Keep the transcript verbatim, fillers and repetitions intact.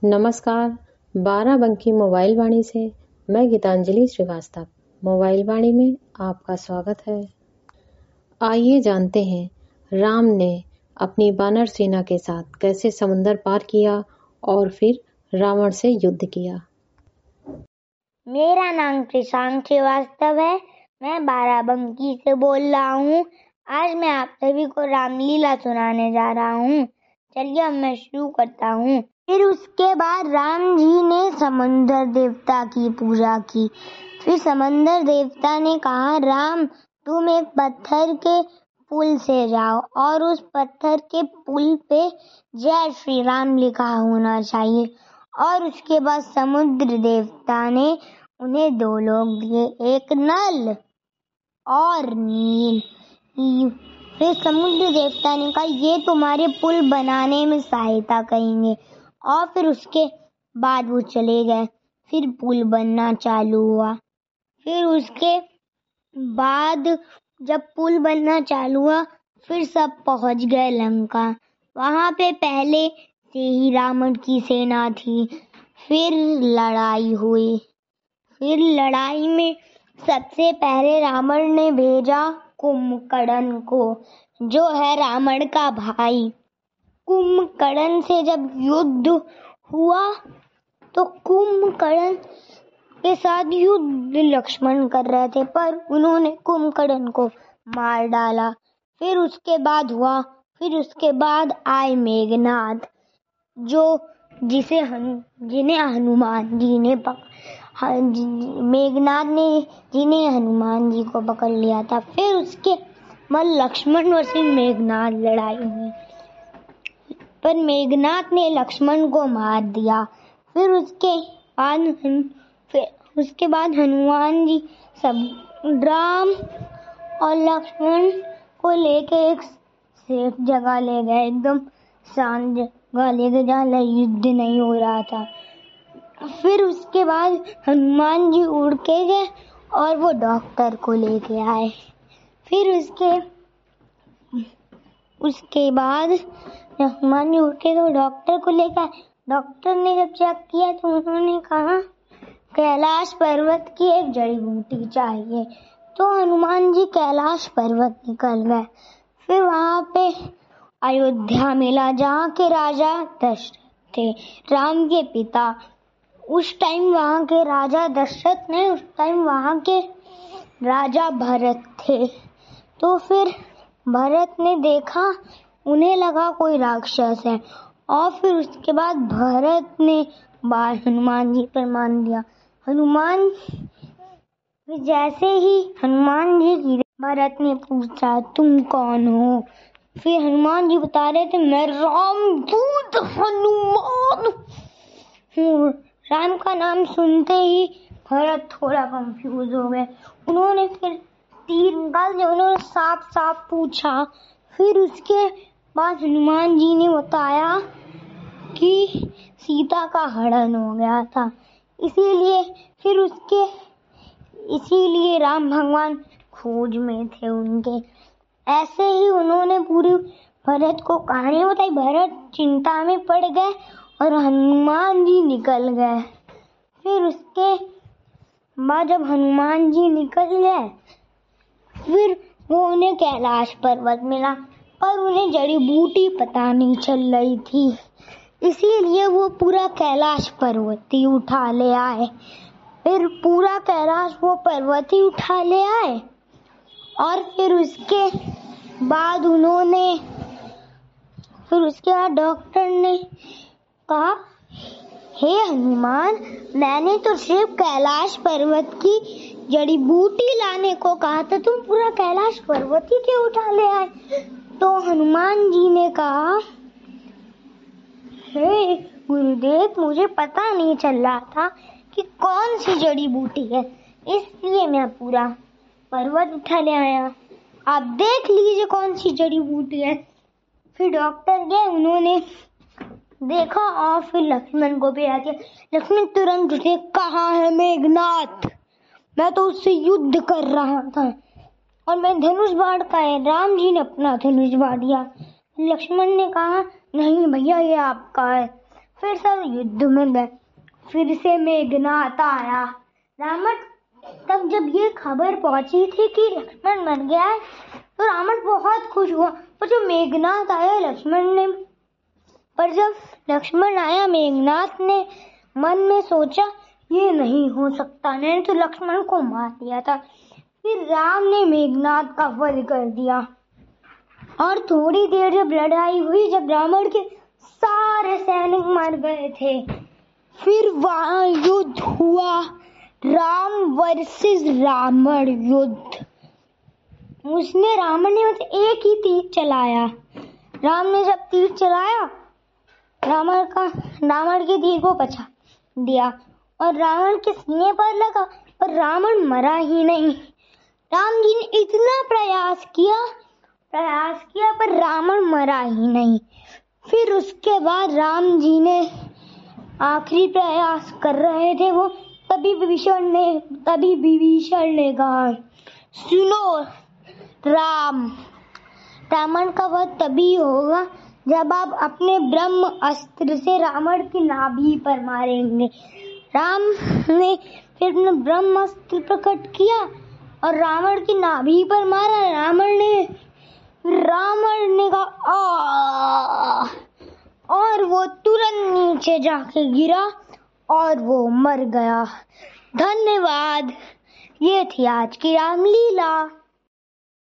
नमस्कार, बाराबंकी मोबाइल वाणी से मैं गीतांजलि श्रीवास्तव मोबाइल वाणी में आपका स्वागत है। आइए जानते हैं राम ने अपनी वानर सेना के साथ कैसे समुंदर पार किया और फिर रावण से युद्ध किया। मेरा नाम कृषांक श्रीवास्तव है। मैं बाराबंकी से बोल रहा हूँ। आज मैं आप सभी को रामलीला सुनाने जा रहा हूँ। चलिए अब मैं शुरू करता हूँ। फिर उसके बाद राम जी ने समंदर देवता की पूजा की। फिर समंदर देवता ने कहा, राम तुम एक पत्थर के पुल से जाओ और उस पत्थर के पुल पे जय श्री राम लिखा होना चाहिए। और उसके बाद समुद्र देवता ने उन्हें दो लोग दिए, एक नल और नील। फिर समुद्र देवता ने कहा, ये तुम्हारे पुल बनाने में सहायता करेंगे। और फिर उसके बाद वो चले गए। फिर पुल बनना चालू हुआ। फिर उसके बाद जब पुल बनना चालू हुआ, फिर सब पहुंच गए लंका। वहां पे पहले से ही रावण की सेना थी। फिर लड़ाई हुई। फिर लड़ाई में सबसे पहले रावण ने भेजा कुंभकर्ण को, जो है रावण का भाई। कुंभकर्ण से जब युद्ध हुआ तो कुंभकर्ण के साथ युद्ध लक्ष्मण कर रहे थे, पर उन्होंने कुंभकर्ण को मार डाला। फिर उसके बाद हुआ फिर उसके बाद आए मेघनाद, जो जिसे हनु, जिन्हें हनुमान जी ने पक, मेघनाद ने जिन्हें हनुमान जी को पकड़ लिया था। फिर उसके बाद लक्ष्मण वर्सेस मेघनाद लड़ाई हुई, पर मेघनाद ने लक्ष्मण को मार दिया। फिर उसके बाद फिर उसके बाद हनुमान जी सब राम और लक्ष्मण को लेके एक सेफ जगह ले गए, एकदम शांत जगह ले गए जहाँ युद्ध नहीं हो रहा था। फिर उसके बाद हनुमान जी उड़ के गए और वो डॉक्टर को लेके आए। फिर उसके उसके बाद हनुमान जी उड़ के गए डॉक्टर को लेकर आए। डॉक्टर ने जब चेक किया तो उन्होंने कहा, कैलाश पर्वत की एक जड़ी बूटी चाहिए। तो हनुमान जी कैलाश पर्वत निकल गए। फिर वहां पे अयोध्या मिला, जहाँ के राजा दशरथ थे, राम के पिता। उस टाइम वहां के राजा दशरथ ने उस टाइम वहां के राजा भरत थे। तो फिर भरत ने देखा, उन्हें लगा कोई राक्षस है। और फिर उसके बाद भरत ने बाल हनुमान जी पर मान दिया। हनुमान जैसे ही हनुमान जी गिरे, भरत ने पूछा, तुम कौन हो? फिर हनुमान जी बता रहे थे, मैं रामदूत हनुमान हूँ। राम का नाम सुनते ही भरत थोड़ा कंफ्यूज हो गए। उन्होंने फिर तीर निकाल दिया, उन्होंने साफ साफ पूछा। फिर उसके बाद हनुमान जी ने बताया कि सीता का हरण हो गया था, इसीलिए फिर उसके इसीलिए राम भगवान खोज में थे उनके। ऐसे ही उन्होंने पूरी भरत को कहानी बताई। भरत चिंता में पड़ गए और हनुमान जी निकल गए। फिर उसके बाद जब हनुमान जी निकल गए, फिर वो उन्हें कैलाश पर्वत मिला, पर उन्हें जड़ी बूटी पता नहीं चल रही थी, इसीलिए वो पूरा कैलाश पर्वत ही उठा ले आए। फिर पूरा कैलाश वो पर्वत ही उठा ले आए। और फिर उसके बाद उन्होंने फिर उसके बाद डॉक्टर ने कहा, हे हनुमान, मैंने तो सिर्फ कैलाश पर्वत की जड़ी बूटी लाने को कहा था, तुम पूरा कैलाश पर्वत ही क्यों उठा ले आए? तो हनुमान जी ने कहा, हे गुरुदेव, मुझे पता नहीं चल रहा था कि कौन सी जड़ी बूटी है, इसलिए मैं पूरा पर्वत उठा ले आया। आप देख लीजिए कौन सी जड़ी बूटी है। फिर डॉक्टर गए, उन्होंने देखा और फिर लक्ष्मण को भेजा दिया। लक्ष्मण तुरंत उठे, कहाँ है मेघनाद? मैं तो उससे युद्ध कर रहा था और मैं धनुष बाण का है। राम जी ने अपना धनुष बाण दिया। लक्ष्मण ने कहा, नहीं भैया, ये आपका है। फिर सब युद्ध में गए। फिर से मेघनाथ आया। रावण तब जब ये खबर पहुंची थी कि लक्ष्मण मर गया है तो रावण बहुत खुश हुआ। पर जब मेघनाथ आया लक्ष्मण ने पर जब लक्ष्मण आया मेघनाथ ने मन में सोचा ये नहीं हो सकता, नहीं तो लक्ष्मण को मार दिया था। फिर राम ने मेघनाथ का वध कर दिया। और थोड़ी देर जब लड़ाई हुई, जब रावण के सारे सैनिक मर गए थे, फिर वहां युद्ध हुआ, राम वर्सेस रावण युद्ध। उसने रावण ने मतलब एक ही तीर चलाया। राम ने जब तीर चलाया, रावण का रावण के तीर को बचा दिया और रावण के सीने पर लगा, पर रावण मरा ही नहीं। राम जी ने इतना प्रयास किया प्रयास किया पर रावण मरा ही नहीं। फिर उसके बाद राम जी ने आखिरी प्रयास कर रहे थे वो, तभी विभीषण ने तभी विभीषण ने कहा, सुनो राम, रावण का वध तभी होगा जब आप अपने ब्रह्म अस्त्र से रावण की नाभि पर मारेंगे। राम ने फिर अपना ब्रह्म अस्त्र प्रकट किया और रावण की नाभि पर मारा। रावण ने रावण ने कहा आ और वो तुरंत नीचे जाके गिरा और वो मर गया। धन्यवाद। ये थी आज की रामलीला।